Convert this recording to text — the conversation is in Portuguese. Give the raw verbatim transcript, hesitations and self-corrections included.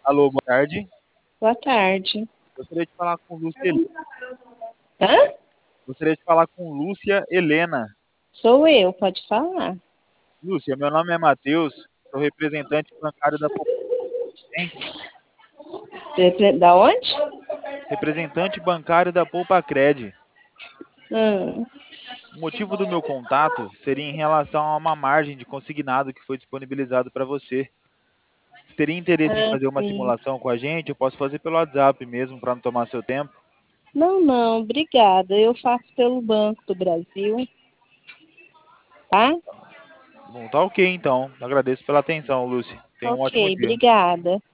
Alô, boa tarde. Boa tarde. Gostaria de falar com Lúcia Helena. Hã? Gostaria de falar com Lúcia Helena. Sou eu, pode falar. Lúcia, meu nome é Matheus, sou representante bancário da Poupa. Repre- Da onde? Representante bancário da Poupa-Cred. Hum. O motivo do meu contato seria em relação a uma margem de consignado que foi disponibilizado para você. Você teria interesse em Ah, fazer uma sim. simulação com a gente? Eu posso fazer pelo WhatsApp mesmo, para não tomar seu tempo. Não, não, obrigada. Eu faço pelo Banco do Brasil, tá? Bom, tá ok então. Agradeço pela atenção, Lúcia. Tenha um Ok, ótimo dia. obrigada.